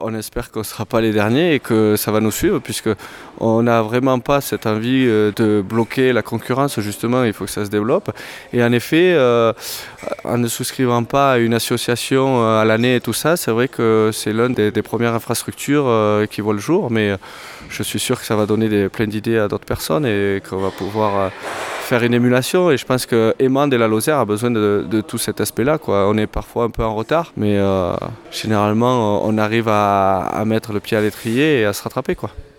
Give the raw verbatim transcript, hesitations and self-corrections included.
On espère qu'on ne sera pas les derniers et que ça va nous suivre puisqu'on n'a vraiment pas cette envie de bloquer la concurrence. Justement, il faut que ça se développe. Et en effet, euh, en ne souscrivant pas à une association à l'année et tout ça, c'est vrai que c'est l'une des, des premières infrastructures euh, qui voit le jour. Mais je suis sûr que ça va donner des, plein d'idées à d'autres personnes et qu'on va pouvoir euh, faire une émulation. Et je pense que Émande et la Lozère a besoin de, de tout cet aspect-là, quoi. On est parfois un peu en retard, mais euh, généralement, on arrive à à mettre le pied à l'étrier et à se rattraper, quoi.